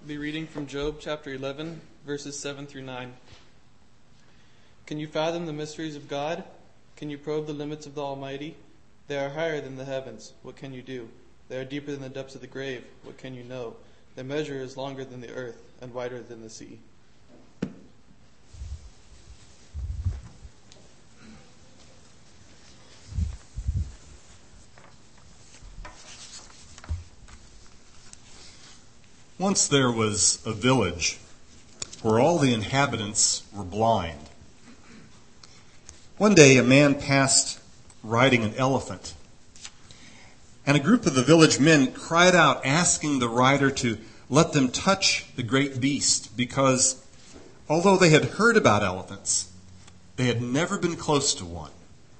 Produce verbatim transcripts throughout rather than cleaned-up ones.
I'll be reading from Job chapter eleven, verses seven through nine. Can you fathom the mysteries of God? Can you probe the limits of the Almighty? They are higher than the heavens. What can you do? They are deeper than the depths of the grave. What can you know? Their measure is longer than the earth and wider than the sea. Once there was a village where all the inhabitants were blind. One day a man passed riding an elephant, and a group of the village men cried out asking the rider to let them touch the great beast, because although they had heard about elephants, they had never been close to one.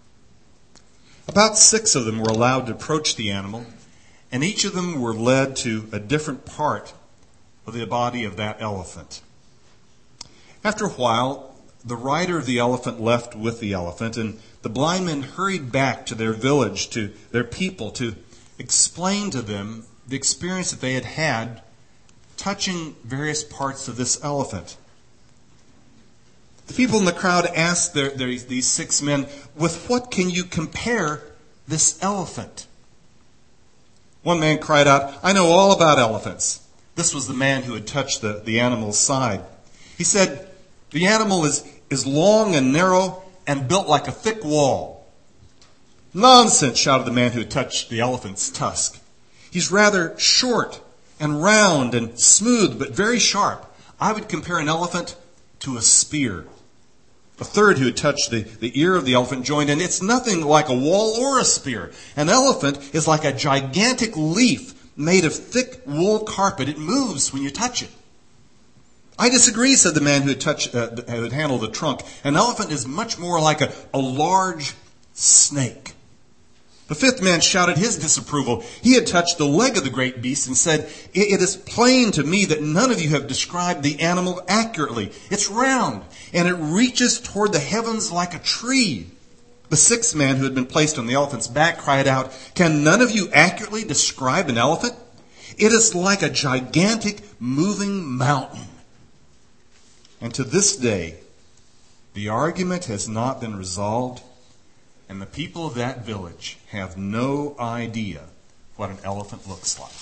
About six of them were allowed to approach the animal, and each of them were led to a different part of the body of that elephant. After a while, the rider of the elephant left with the elephant, and the blind men hurried back to their village, to their people, to explain to them the experience that they had had touching various parts of this elephant. The people in the crowd asked their, their, these six men, with what can you compare this elephant? One man cried out, I know all about elephants. This was the man who had touched the, the animal's side. He said, the animal is, is long and narrow and built like a thick wall. Nonsense, shouted the man who had touched the elephant's tusk. He's rather short and round and smooth, but very sharp. I would compare an elephant to a spear. A third who had touched the, the ear of the elephant joined in. It's nothing like a wall or a spear. An elephant is like a gigantic leaf made of thick wool carpet. It moves when you touch it. I disagree, said the man who had, touched, uh, who had handled the trunk. An elephant is much more like a, a large snake. The fifth man shouted his disapproval. He had touched the leg of the great beast and said, it is plain to me that none of you have described the animal accurately. It's round, and it reaches toward the heavens like a tree. The sixth man who had been placed on the elephant's back cried out, can none of you accurately describe an elephant? It is like a gigantic moving mountain. And to this day, the argument has not been resolved, and the people of that village have no idea what an elephant looks like.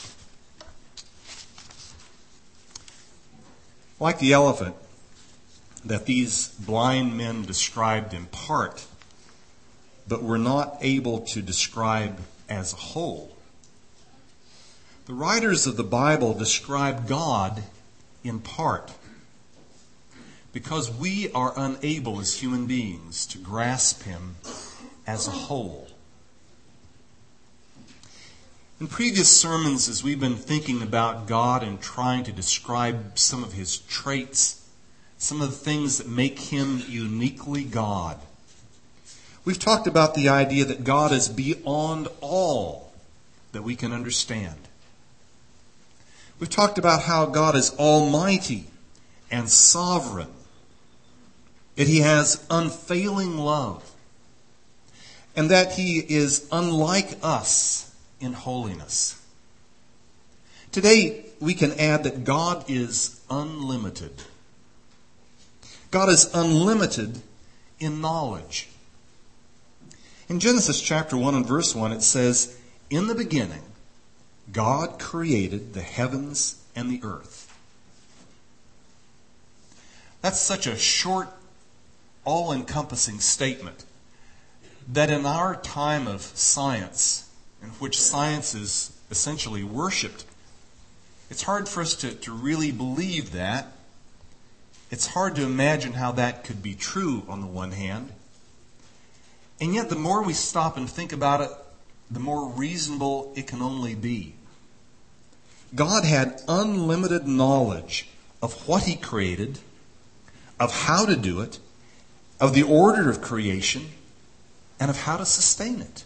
Like the elephant that these blind men described in part, but were not able to describe as a whole, the writers of the Bible describe God in part, because we are unable as human beings to grasp Him as a whole. In previous sermons, as we've been thinking about God and trying to describe some of His traits, some of the things that make Him uniquely God, we've talked about the idea that God is beyond all that we can understand. We've talked about how God is almighty and sovereign, that He has unfailing love, and that He is unlike us in holiness. Today, we can add that God is unlimited. God is unlimited in knowledge. In Genesis chapter one and verse one, it says, in the beginning, God created the heavens and the earth. That's such a short, all-encompassing statement that in our time of science, in which science is essentially worshipped, it's hard for us to, to really believe that. It's hard to imagine how that could be true on the one hand. And yet the more we stop and think about it, the more reasonable it can only be. God had unlimited knowledge of what He created, of how to do it, of the order of creation, and of how to sustain it.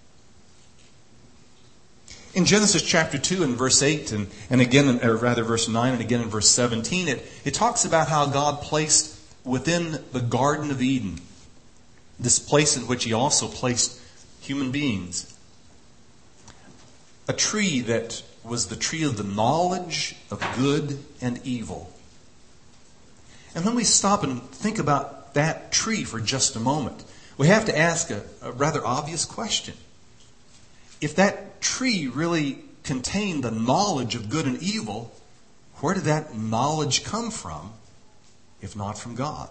In Genesis chapter two and verse eight, and, and again, in, or rather verse nine and again in verse seventeen, it, it talks about how God placed within the Garden of Eden this place in which He also placed human beings, a tree that was the tree of the knowledge of good and evil. And when we stop and think about that tree for just a moment, we have to ask a, a rather obvious question. If that tree really contained the knowledge of good and evil, where did that knowledge come from, if not from God?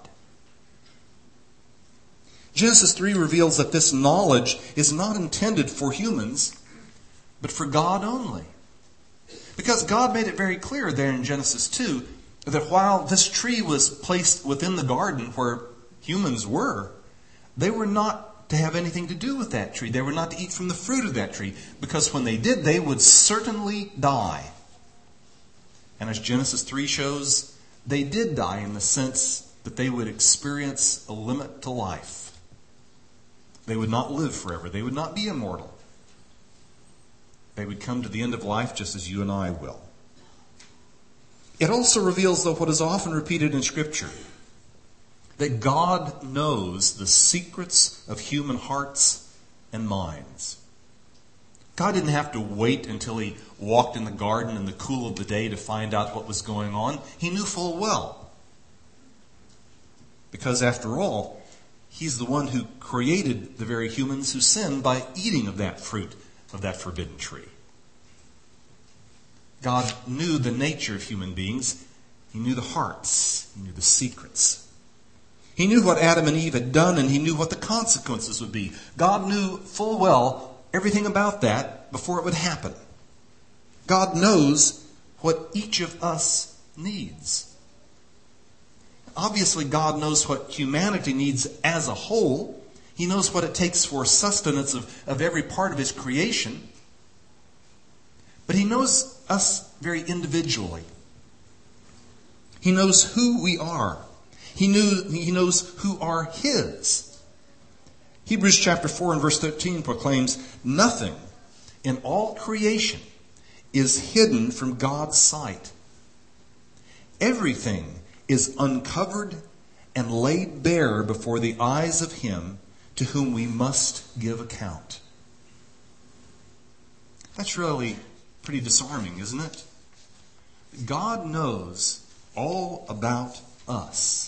Genesis three reveals that this knowledge is not intended for humans, but for God only. Because God made it very clear there in Genesis two that while this tree was placed within the garden where humans were, they were not to have anything to do with that tree. They were not to eat from the fruit of that tree, because when they did, they would certainly die. And as Genesis three shows, they did die in the sense that they would experience a limit to life. They would not live forever. They would not be immortal. They would come to the end of life just as you and I will. It also reveals, though, what is often repeated in Scripture, that God knows the secrets of human hearts and minds. God didn't have to wait until he walked in the garden in the cool of the day to find out what was going on. He knew full well. Because after all, he's the one who created the very humans who sinned by eating of that fruit of that forbidden tree. God knew the nature of human beings. He knew the hearts. He knew the secrets. He knew what Adam and Eve had done, and he knew what the consequences would be. God knew full well everything about that before it would happen. God knows what each of us needs. Obviously, God knows what humanity needs as a whole. He knows what it takes for sustenance of, of every part of his creation. But he knows us very individually. He knows who we are. He knew, he knows who are his. Hebrews chapter four and verse thirteen proclaims, "Nothing in all creation is hidden from God's sight. Everything is uncovered and laid bare before the eyes of him to whom we must give account." That's really pretty disarming, isn't it? God knows all about us.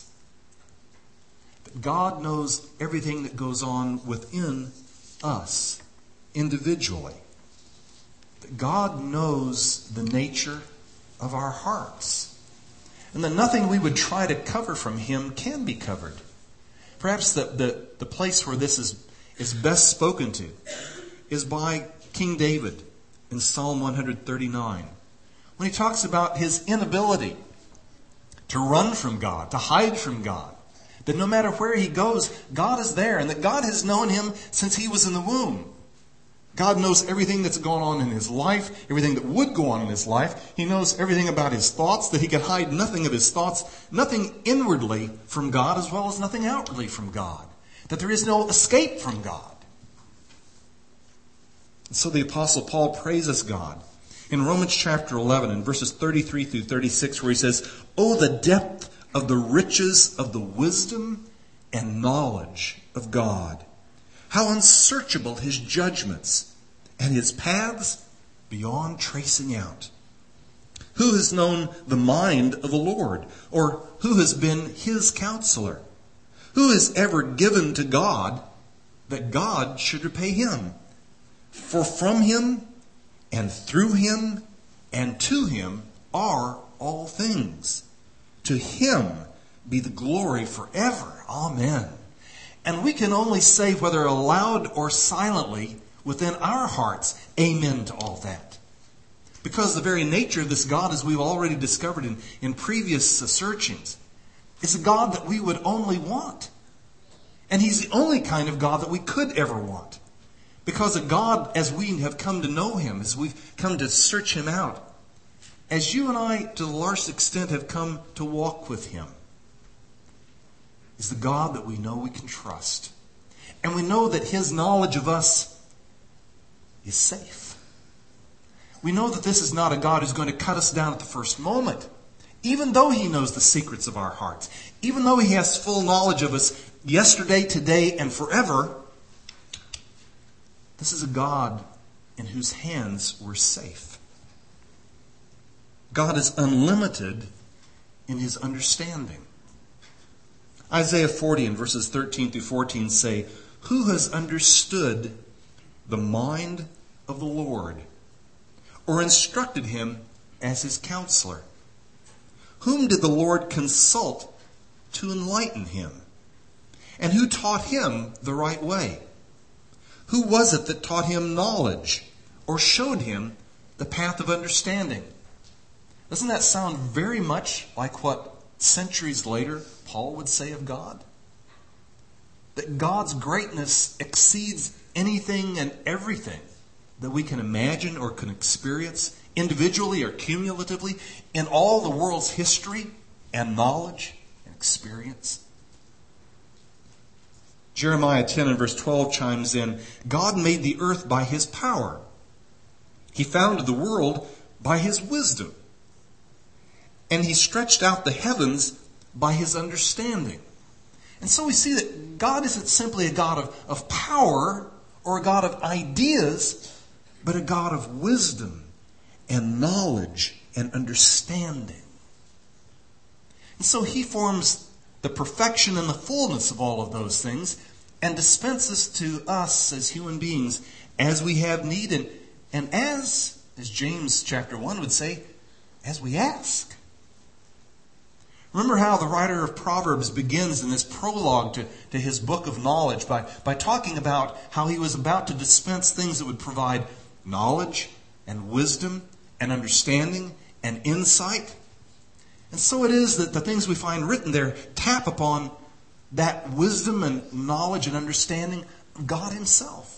God knows everything that goes on within us individually. God knows the nature of our hearts. And that nothing we would try to cover from him can be covered. Perhaps the, the, the place where this is, is best spoken to is by King David in Psalm one thirty-nine. When he talks about his inability to run from God, to hide from God. That no matter where he goes, God is there, and that God has known him since he was in the womb. God knows everything that's going on in his life, everything that would go on in his life. He knows everything about his thoughts, that he can hide nothing of his thoughts, nothing inwardly from God as well as nothing outwardly from God. That there is no escape from God. And so the Apostle Paul praises God in Romans chapter eleven and verses thirty-three through thirty-six, where he says, "Oh, the depth of the riches of the wisdom and knowledge of God. How unsearchable his judgments and his paths beyond tracing out. Who has known the mind of the Lord? Or who has been his counselor? Who has ever given to God that God should repay him? For from him and through him and to him are all things. To him be the glory forever. Amen." And we can only say, whether aloud or silently, within our hearts, amen to all that. Because the very nature of this God, as we've already discovered in, in previous searchings, is a God that we would only want. And he's the only kind of God that we could ever want. Because a God, as we have come to know him, as we've come to search him out, as you and I, to the largest extent, have come to walk with him, is the God that we know we can trust. And we know that his knowledge of us is safe. We know that this is not a God who's going to cut us down at the first moment. Even though he knows the secrets of our hearts. Even though he has full knowledge of us yesterday, today, and forever. This is a God in whose hands we're safe. God is unlimited in his understanding. Isaiah forty and verses thirteen through fourteen say, "Who has understood the mind of the Lord, or instructed him as his counselor? Whom did the Lord consult to enlighten him? And who taught him the right way? Who was it that taught him knowledge, or showed him the path of understanding?" Doesn't that sound very much like what centuries later Paul would say of God? That God's greatness exceeds anything and everything that we can imagine or can experience, individually or cumulatively, in all the world's history and knowledge and experience. Jeremiah ten and verse twelve chimes in, "God made the earth by his power. He founded the world by his wisdom. And he stretched out the heavens by his understanding." And so we see that God isn't simply a God of, of power or a God of ideas, but a God of wisdom and knowledge and understanding. And so he forms the perfection and the fullness of all of those things and dispenses to us as human beings as we have need and, and as, as James chapter one would say, as we ask. Remember how the writer of Proverbs begins in this prologue to, to his book of knowledge by, by talking about how he was about to dispense things that would provide knowledge and wisdom and understanding and insight. And so it is that the things we find written there tap upon that wisdom and knowledge and understanding of God himself.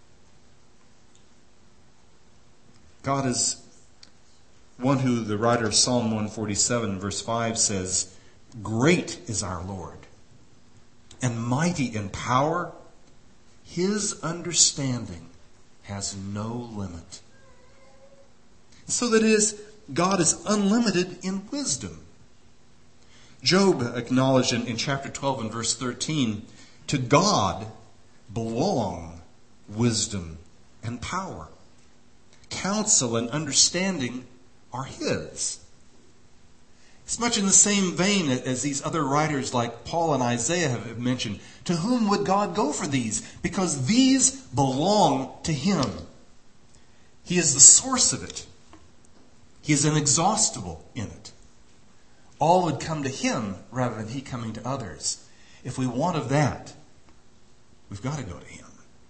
God is one who the writer of Psalm one forty-seven verse five says, "Great is our Lord, and mighty in power. His understanding has no limit." So that is, God is unlimited in wisdom. Job acknowledged in, in chapter twelve and verse thirteen, "To God belong wisdom and power. Counsel and understanding are his." It's much in the same vein as these other writers like Paul and Isaiah have mentioned. To whom would God go for these? Because these belong to him. He is the source of it. He is inexhaustible in it. All would come to him rather than he coming to others. If we want of that, we've got to go to him.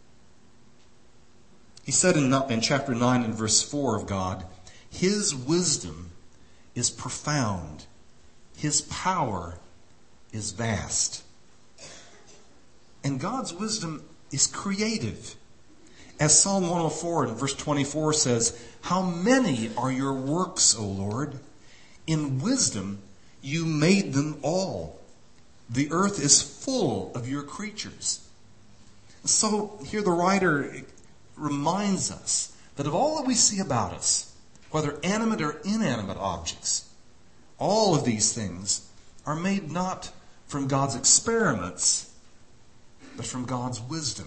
He said in, in chapter nine and verse four of God, "His wisdom is profound. His power is vast." And God's wisdom is creative. As Psalm one oh four and verse twenty-four says, "How many are your works, O Lord? In wisdom you made them all. The earth is full of your creatures." So here the writer reminds us that of all that we see about us, whether animate or inanimate objects, all of these things are made not from God's experiments, but from God's wisdom.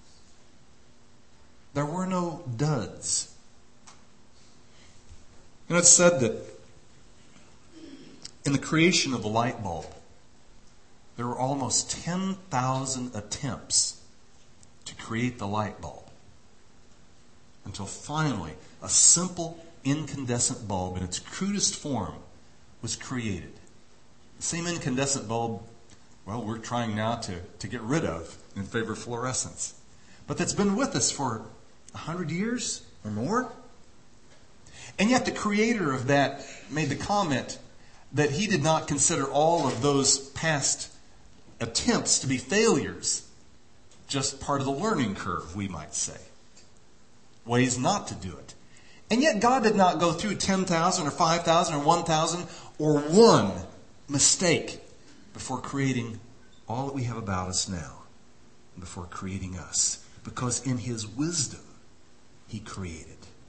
There were no duds. You know, it's said that in the creation of the light bulb, there were almost ten thousand attempts to create the light bulb, until finally a simple incandescent bulb in its crudest form was created. The same incandescent bulb, well, we're trying now to, to get rid of in favor of fluorescence. But that's been with us for a hundred years or more. And yet the creator of that made the comment that he did not consider all of those past attempts to be failures, just part of the learning curve, we might say. Ways not to do it. And yet God did not go through ten thousand or five thousand or one thousand or one mistake before creating all that we have about us now, before creating us. Because in his wisdom, he created.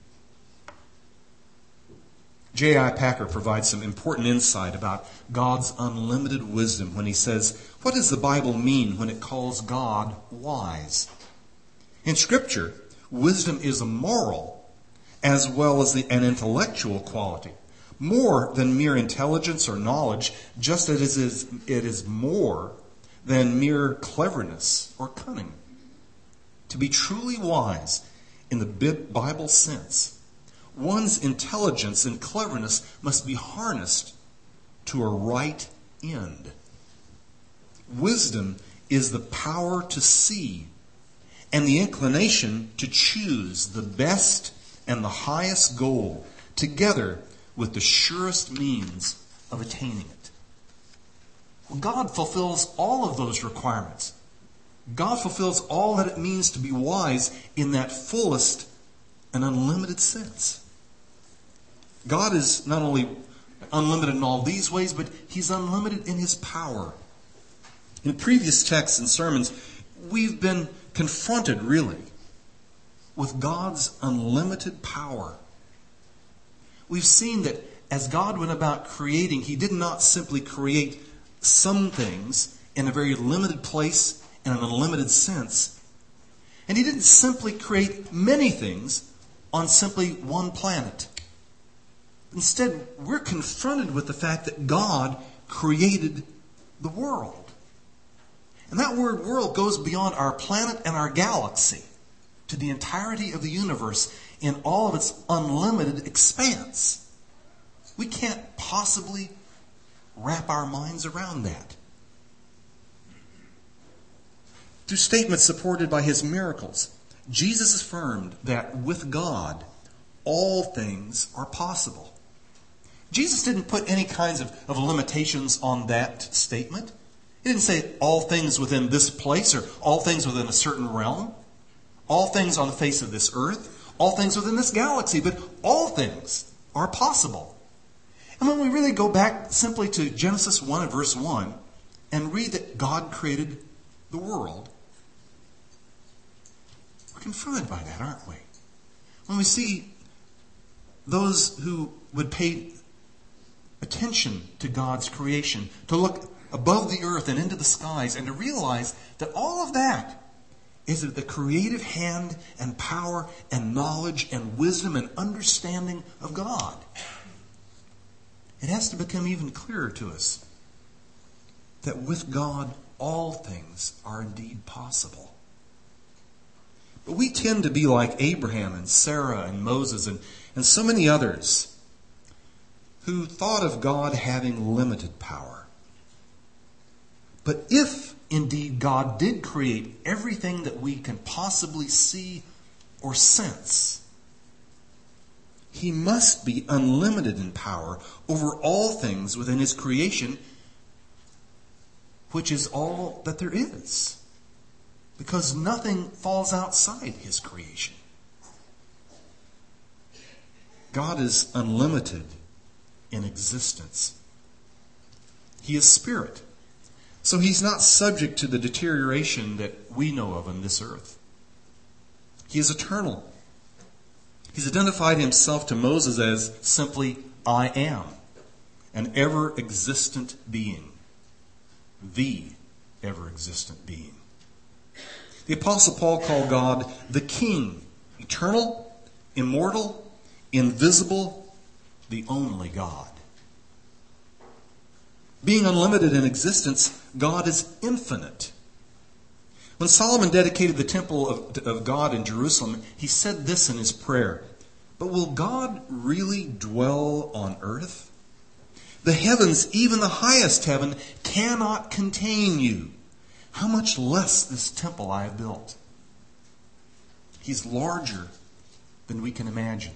J I Packer provides some important insight about God's unlimited wisdom when he says, what does the Bible mean when it calls God wise? In Scripture, wisdom is a moral as well as the, an intellectual quality. more than mere intelligence or knowledge, just as it is, it is more than mere cleverness or cunning. To be truly wise in the Bible sense, one's intelligence and cleverness must be harnessed to a right end. Wisdom is the power to see and the inclination to choose the best and the highest goal, together with the surest means of attaining it. Well, God fulfills all of those requirements. God fulfills all that it means to be wise in that fullest and unlimited sense. God is not only unlimited in all these ways, but He's unlimited in His power. In previous texts and sermons, we've been confronted, really, with God's unlimited power. We've seen that as God went about creating, He did not simply create some things in a very limited place in an unlimited sense. And He didn't simply create many things on simply one planet. Instead, we're confronted with the fact that God created the world. And that word world goes beyond our planet and our galaxy to the entirety of the universe in all of its unlimited expanse. We can't possibly wrap our minds around that. Through statements supported by His miracles, Jesus affirmed that with God, all things are possible. Jesus didn't put any kinds of, of limitations on that statement. He didn't say all things within this place or all things within a certain realm, all things on the face of this earth, all things within this galaxy, but all things are possible. And when we really go back simply to Genesis one and verse one and read that God created the world, we're confronted by that, aren't we? When we see those who would pay attention to God's creation, to look above the earth and into the skies, and to realize that all of that is the creative hand and power and knowledge and wisdom and understanding of God. It has to become even clearer to us that with God, all things are indeed possible. But we tend to be like Abraham and Sarah and Moses and, and so many others who thought of God having limited power. But if indeed God did create everything that we can possibly see or sense, He must be unlimited in power over all things within His creation, which is all that there is, because nothing falls outside His creation. God is unlimited in existence. He is spirit. So He's not subject to the deterioration that we know of on this earth. He is eternal. He's identified Himself to Moses as simply, I am, an ever-existent being. The ever-existent being. The Apostle Paul called God the King, eternal, immortal, invisible, the only God. Being unlimited in existence, God is infinite. When Solomon dedicated the temple of, of God in Jerusalem, he said this in his prayer, "But will God really dwell on earth? The heavens, even the highest heaven, cannot contain you. How much less this temple I have built?" He's larger than we can imagine.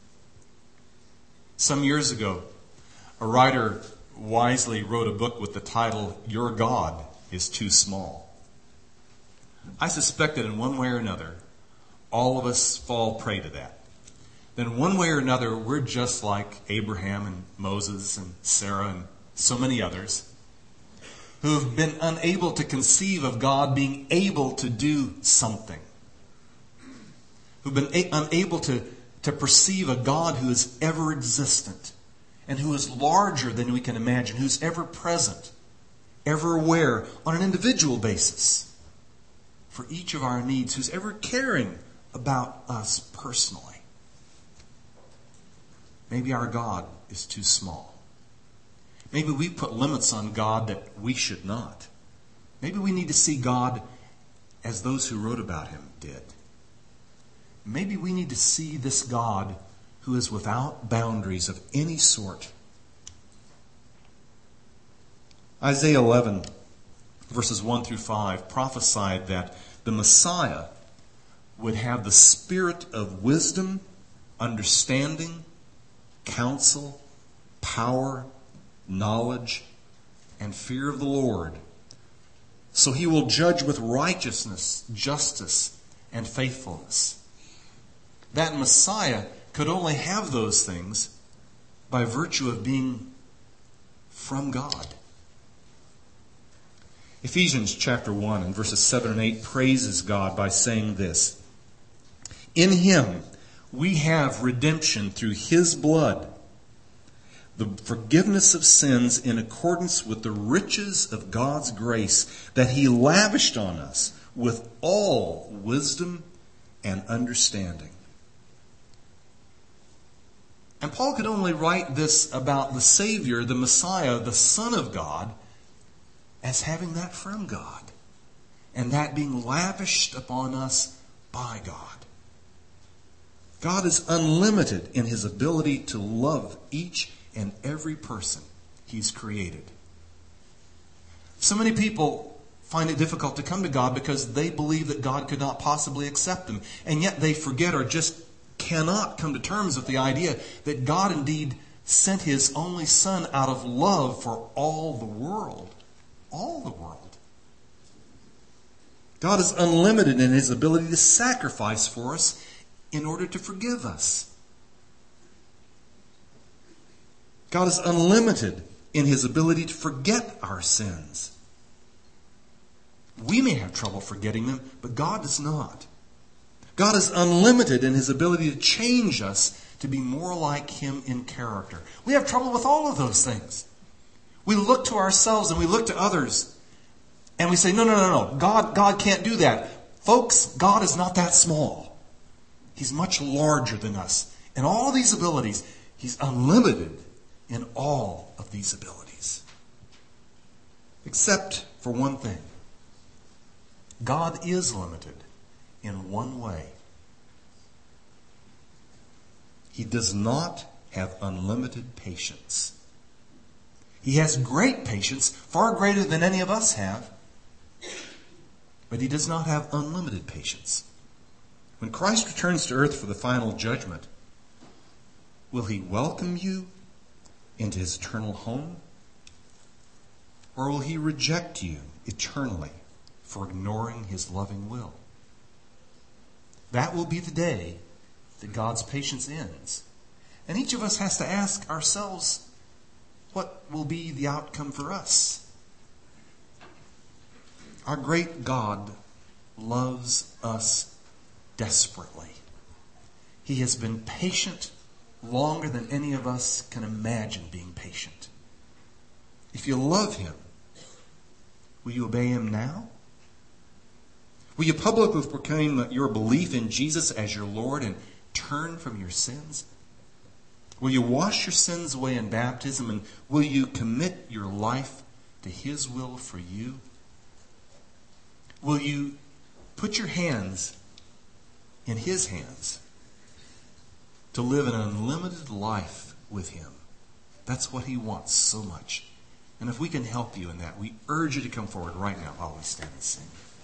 Some years ago, a writer wisely wrote a book with the title, "Your God is Too Small." I suspect that in one way or another, all of us fall prey to that. Then one way or another, we're just like Abraham and Moses and Sarah and so many others who have been unable to conceive of God being able to do something. Who've been a- unable to, to perceive a God who is ever existent and who is larger than we can imagine, who's ever present, ever aware on an individual basis for each of our needs, who's ever caring about us personally. maybe our God is too small. Maybe we put limits on God that we should not. Maybe we need to see God as those who wrote about him did. Maybe we need to see this God who is without boundaries of any sort. Isaiah eleven, verses one through five, prophesied that the Messiah would have the spirit of wisdom, understanding, counsel, power, knowledge, and fear of the Lord. So he will judge with righteousness, justice, and faithfulness. That Messiah could only have those things by virtue of being from God. Ephesians chapter one and verses seven and eight praises God by saying this: in him we have redemption through his blood, the forgiveness of sins in accordance with the riches of God's grace that he lavished on us with all wisdom and understanding. And Paul could only write this about the Savior, the Messiah, the Son of God, as having that from God, and that being lavished upon us by God. God is unlimited in his ability to love each and every person he's created. So many people find it difficult to come to God because they believe that God could not possibly accept them, and yet they forget or just cannot come to terms with the idea that God indeed sent his only Son out of love for all the world. All the world. God is unlimited in his ability to sacrifice for us in order to forgive us. God is unlimited in his ability to forget our sins. We may have trouble forgetting them, but God does not. God is unlimited in his ability to change us to be more like him in character. We have trouble with all of those things. We look to ourselves and we look to others and we say, no, no, no, no. God, God can't do that. Folks, God is not that small. He's much larger than us. And all of these abilities, he's unlimited in all of these abilities. Except for one thing. God is limited in one way. He does not have unlimited patience. He has great patience, far greater than any of us have. But he does not have unlimited patience. When Christ returns to earth for the final judgment, will he welcome you into his eternal home? Or will he reject you eternally for ignoring his loving will? That will be the day that God's patience ends. And each of us has to ask ourselves, what will be the outcome for us? Our great God loves us desperately. He has been patient longer than any of us can imagine being patient. If you love him, will you obey him now? Will you publicly proclaim your belief in Jesus as your Lord and turn from your sins? Will you wash your sins away in baptism, and will you commit your life to his will for you? Will you put your hands in his hands to live an unlimited life with him? That's what he wants so much. And if we can help you in that, we urge you to come forward right now while we stand and sing.